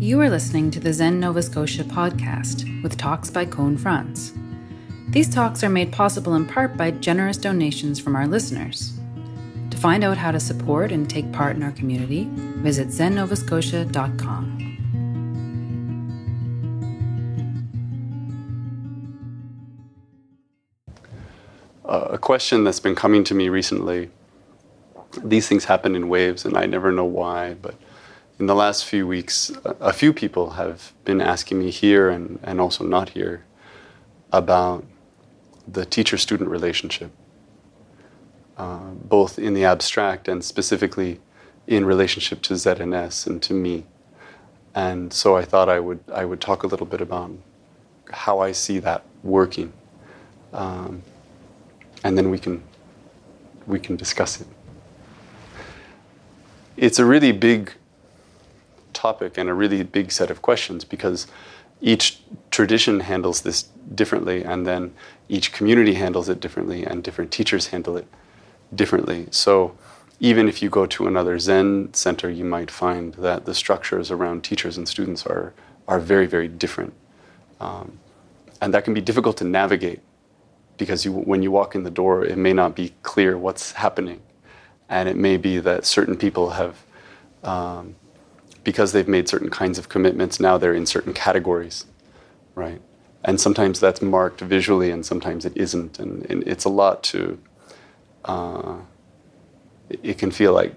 You are listening to the Zen Nova Scotia podcast with talks by Cone Franz. These talks are made possible in part by generous donations from our listeners. To find out how to support and take part in our community, visit zennovascotia.com. A question that's been coming to me recently, these things happen in waves and I never know why, but in the last few weeks, a few people have been asking me here and also not here about the teacher-student relationship, both in the abstract and specifically in relationship to ZNS and to me. And so I thought I would talk a little bit about how I see that working, and then we can discuss it. It's a really big topic and a really big set of questions because each tradition handles this differently, and then each community handles it differently, and different teachers handle it differently. So even if you go to another Zen center, you might find that the structures around teachers and students are very, very different. And that can be difficult to navigate because when you walk in the door, it may not be clear what's happening. And it may be that certain people have, because they've made certain kinds of commitments, now they're in certain categories, right? And sometimes that's marked visually and sometimes it isn't. And it's a lot to, it can feel like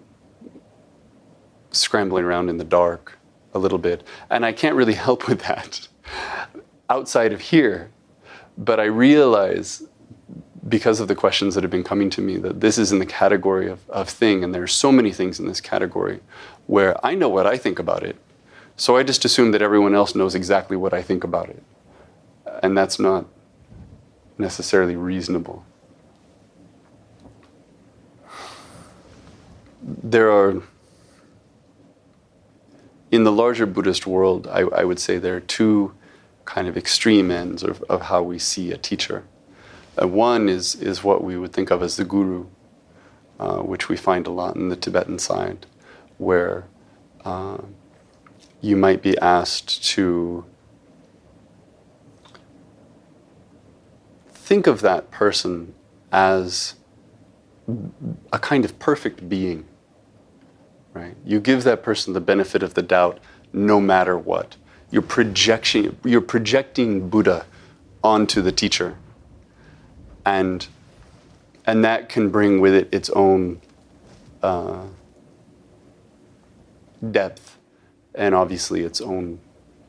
scrambling around in the dark a little bit. And I can't really help with that outside of here. But I realize, because of the questions that have been coming to me, that this is in the category of thing, and there are so many things in this category where I know what I think about it. So I just assume that everyone else knows exactly what I think about it. And that's not necessarily reasonable. There are, in the larger Buddhist world, I would say there are two kind of extreme ends of how we see a teacher. One is what we would think of as the guru, which we find a lot in the Tibetan side, where you might be asked to think of that person as a kind of perfect being, right? You give that person the benefit of the doubt no matter what. You're projecting Buddha onto the teacher. And that can bring with it its own depth and obviously its own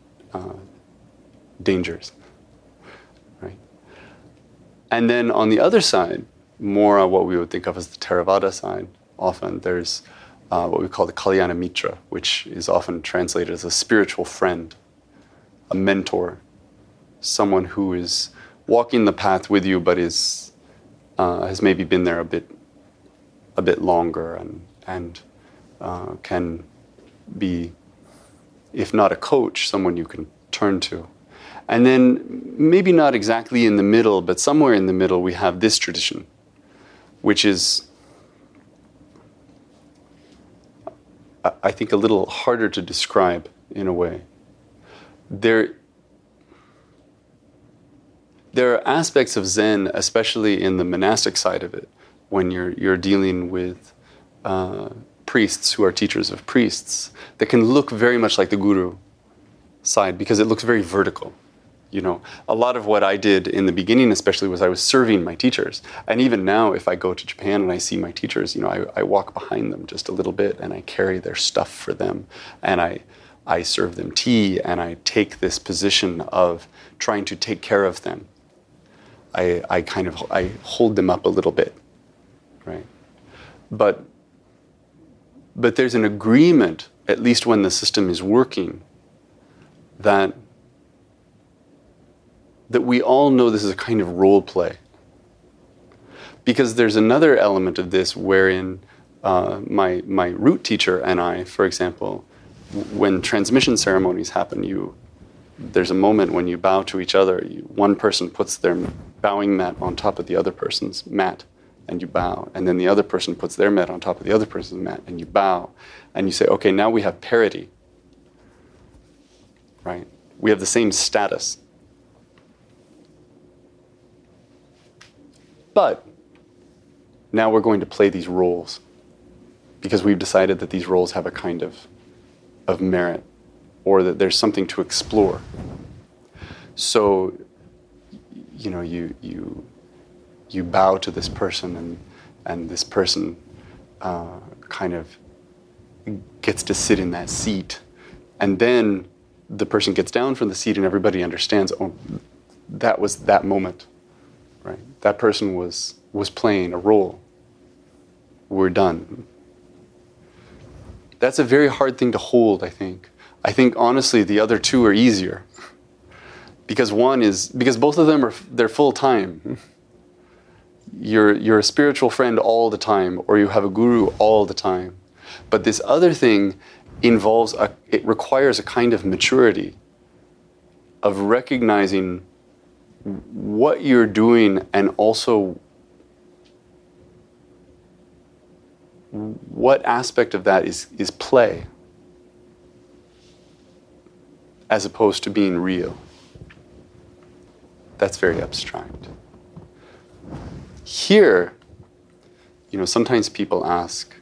dangers, right? And then on the other side, more what we would think of as the Theravada side, often there's what we call the Kalyana Mitra, which is often translated as a spiritual friend, a mentor, someone who is walking the path with you, but has maybe been there a bit longer, and can be, if not a coach, someone you can turn to. And then maybe not exactly in the middle, but somewhere in the middle we have this tradition, which is, I think, a little harder to describe in a way. There are aspects of Zen, especially in the monastic side of it, when you're dealing with priests who are teachers of priests, that can look very much like the guru side because it looks very vertical. You know, a lot of what I did in the beginning, especially, was I was serving my teachers. And even now, if I go to Japan and I see my teachers, you know, I walk behind them just a little bit and I carry their stuff for them, and I serve them tea, and I take this position of trying to take care of them. I hold them up a little bit, right? But there's an agreement, at least when the system is working, that we all know this is a kind of role play. Because there's another element of this wherein my root teacher and I, for example, when transmission ceremonies happen, there's a moment when you bow to each other. One person puts their bowing mat on top of the other person's mat, and you bow. And then the other person puts their mat on top of the other person's mat, and you bow. And you say, okay, now we have parity. right? We have the same status. But now we're going to play these roles because we've decided that these roles have a kind of merit, or that there's something to explore. So, you bow to this person, and this person kind of gets to sit in that seat, and then the person gets down from the seat, and everybody understands, oh, that was that moment, right? That person was playing a role. We're done. That's a very hard thing to hold, I think. I think, honestly, the other two are easier. Because both of them they're full-time. You're a spiritual friend all the time, or you have a guru all the time. But this other thing it requires a kind of maturity of recognizing what you're doing, and also what aspect of that is play as opposed to being real. That's very abstract. Here, sometimes people ask,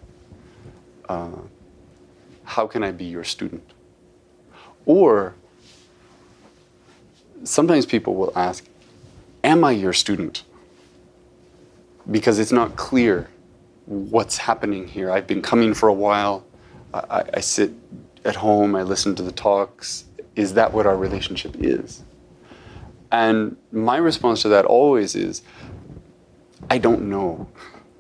how can I be your student? Or sometimes people will ask, am I your student? Because it's not clear what's happening here. I've been coming for a while. I sit at home, I listen to the talks. Is that what our relationship is? And my response to that always is, I don't know.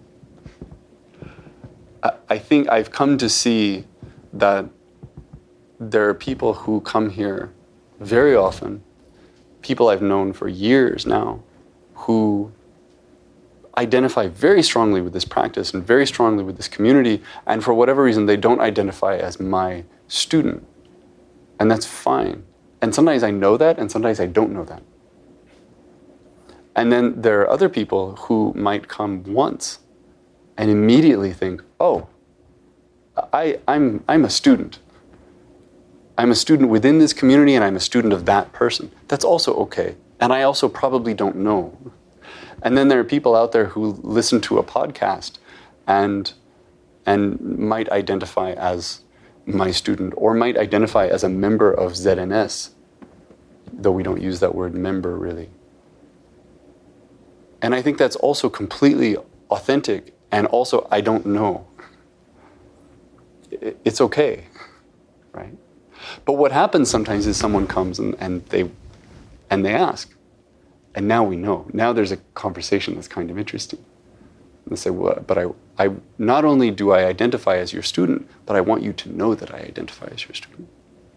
I think I've come to see that there are people who come here very often, people I've known for years now, who identify very strongly with this practice and very strongly with this community, and for whatever reason they don't identify as my student. And that's fine. And sometimes I know that, and sometimes I don't know that. And then there are other people who might come once and immediately think, oh, I'm a student. I'm a student within this community, and I'm a student of that person. That's also okay. And I also probably don't know. And then there are people out there who listen to a podcast and might identify as my student, or might identify as a member of ZNS, though we don't use that word member really. And I think that's also completely authentic, and also I don't know. It's okay, right? But what happens sometimes is someone comes and they ask, and now we know. Now there's a conversation that's kind of interesting. And they say, well, but I not only do I identify as your student, but I want you to know that I identify as your student.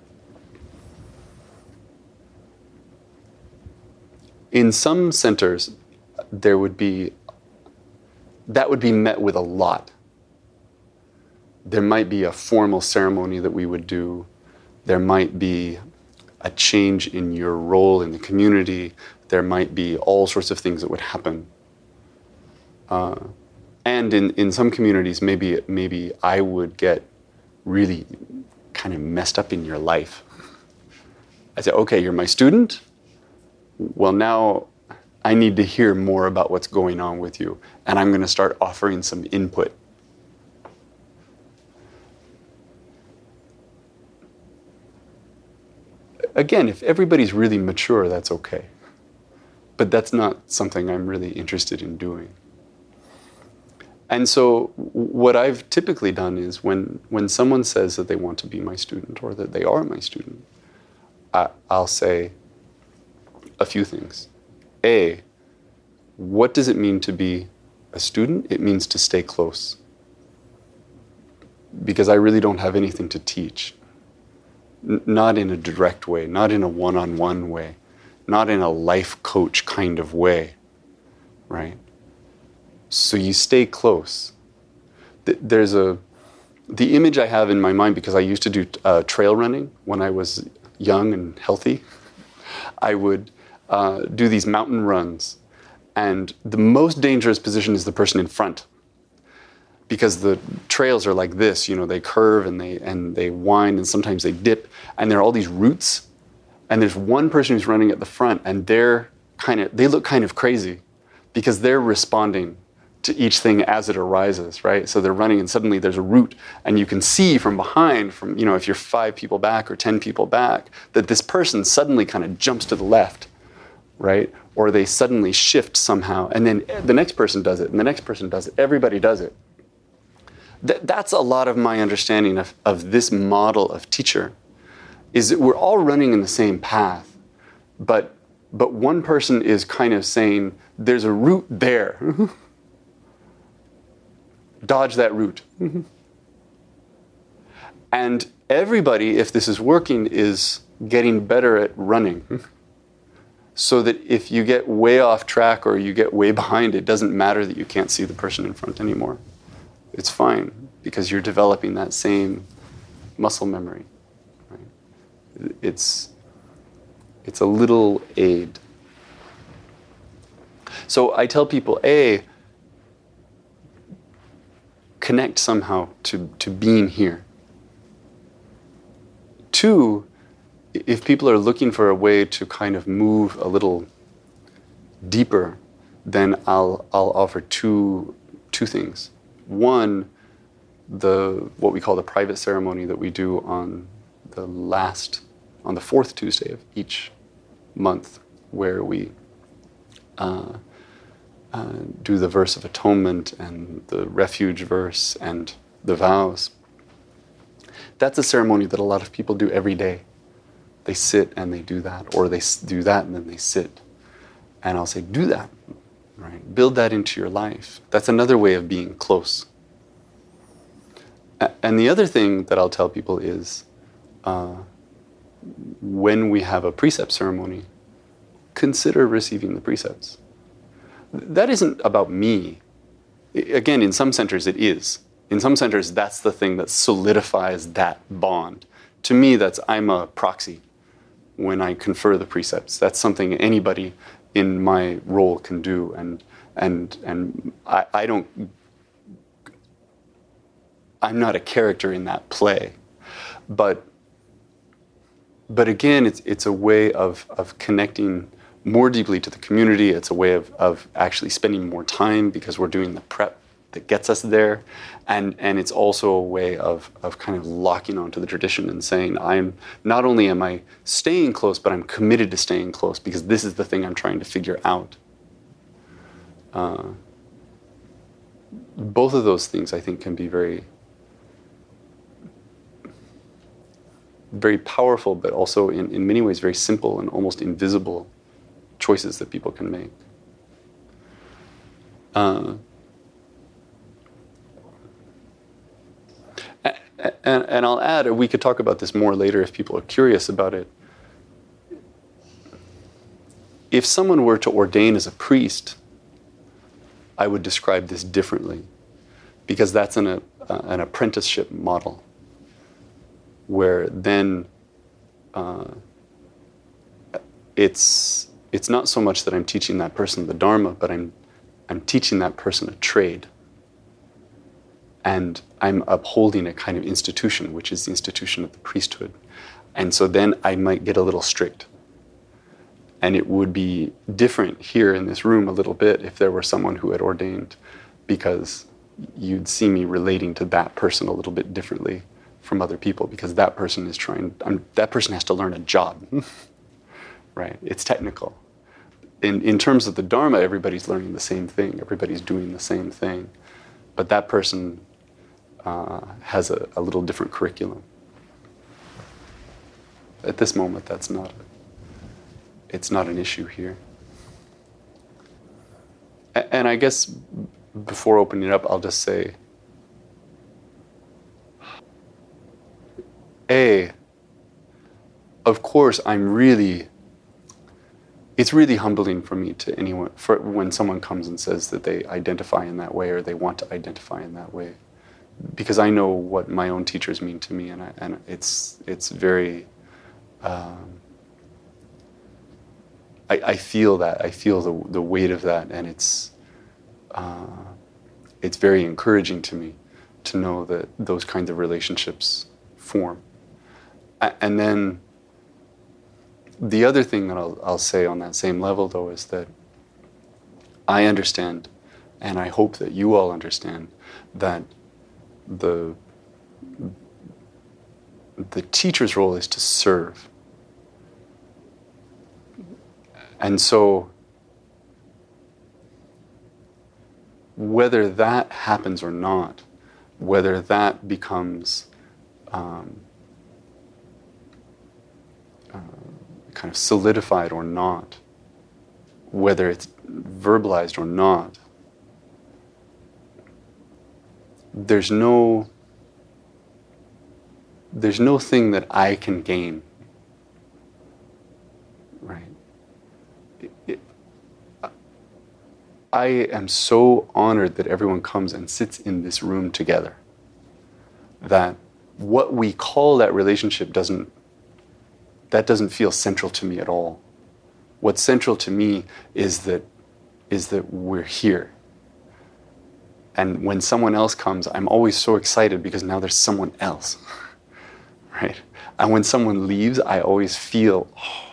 In some centers, that would be met with a lot. There might be a formal ceremony that we would do. There might be a change in your role in the community. There might be all sorts of things that would happen. And in some communities, maybe I would get really kind of messed up in your life. I say, okay, you're my student. Well, now I need to hear more about what's going on with you, and I'm going to start offering some input. Again, if everybody's really mature, that's okay. But that's not something I'm really interested in doing. And so what I've typically done is when someone says that they want to be my student, or that they are my student, I'll say a few things. A, what does it mean to be a student? It means to stay close. Because I really don't have anything to teach. Not in a direct way, not in a one-on-one way, not in a life coach kind of way, right? So you stay close. There's the image I have in my mind, because I used to do trail running when I was young and healthy. I would do these mountain runs, and the most dangerous position is the person in front, because the trails are like this, they curve and they wind, and sometimes they dip, and there are all these roots, And there's one person who's running at the front, and they look kind of crazy because they're responding to each thing as it arises, right? So they're running and suddenly there's a route, and you can see from behind, if you're 5 people back or 10 people back, that this person suddenly kind of jumps to the left, right? Or they suddenly shift somehow, and then the next person does it, and the next person does it. Everybody does it. That's a lot of my understanding of this model of teacher, is that we're all running in the same path, but one person is kind of saying, there's a route there. Dodge that route. And everybody, if this is working, is getting better at running. So that if you get way off track or you get way behind, it doesn't matter that you can't see the person in front anymore. It's fine, because you're developing that same muscle memory. Right? It's a little aid. So I tell people, A, connect somehow to being here. 2, if people are looking for a way to kind of move a little deeper, then I'll offer two things. 1, what we call the private ceremony that we do on the 4th Tuesday of each month, where we do the verse of atonement and the refuge verse and the vows. That's a ceremony that a lot of people do every day. They sit and they do that, or they do that and then they sit. And I'll say, do that, right? Build that into your life. That's another way of being close. And the other thing that I'll tell people is, when we have a precept ceremony, consider receiving the precepts. That isn't about me. Again, in some centers it is. In some centers, that's the thing that solidifies that bond. To me, I'm a proxy when I confer the precepts. That's something anybody in my role can do, and I don't. I'm not a character in that play, but again, it's a way of connecting more deeply to the community. It's a way of actually spending more time, because we're doing the prep that gets us there. And it's also a way of kind of locking onto the tradition and saying, not only am I staying close, but I'm committed to staying close, because this is the thing I'm trying to figure out. Both of those things, I think, can be very, very powerful, but also in many ways very simple and almost invisible choices that people can make. And I'll add, we could talk about this more later if people are curious about it. If someone were to ordain as a priest, I would describe this differently, because that's an apprenticeship model, where then it's not so much that I'm teaching that person the Dharma, but I'm teaching that person a trade. And I'm upholding a kind of institution, which is the institution of the priesthood. And so then I might get a little strict. And it would be different here in this room a little bit if there were someone who had ordained, because you'd see me relating to that person a little bit differently from other people, because that person has to learn a job, right? It's technical. In terms of the Dharma, everybody's learning the same thing. Everybody's doing the same thing. But that person has a little different curriculum. At this moment, it's not an issue here. And I guess before opening it up, I'll just say, of course, it's really humbling for me when someone comes and says that they identify in that way, or they want to identify in that way, because I know what my own teachers mean to me, and it's very. I feel that. I feel the weight of that, and it's very encouraging to me to know that those kinds of relationships form. And then The other thing that I'll say on that same level, though, is that I understand, and I hope that you all understand, that the teacher's role is to serve. And so whether that happens or not, whether that becomes kind of solidified or not, whether it's verbalized or not, there's no thing that I can gain, right? I am so honored that everyone comes and sits in this room together, that what we call that relationship doesn't feel central to me at all. What's central to me is that we're here. And when someone else comes, I'm always so excited because now there's someone else, right? And when someone leaves, I always feel,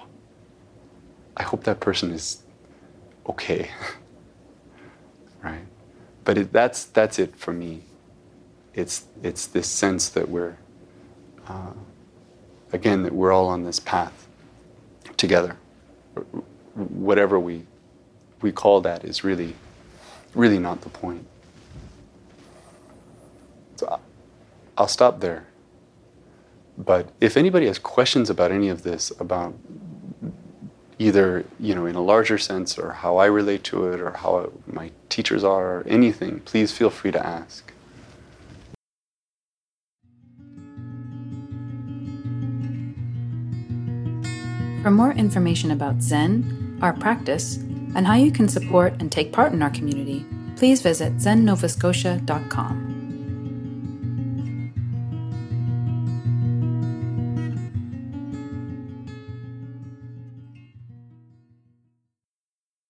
I hope that person is okay, right? But that's it for me. It's this sense that we're, again, that we're all on this path together. Whatever we call that is really not the point. So I'll stop there. But if anybody has questions about any of this, about either, in a larger sense, or how I relate to it, or how my teachers are, or anything, please feel free to ask. For more information about Zen, our practice, and how you can support and take part in our community, please visit zennovascotia.com.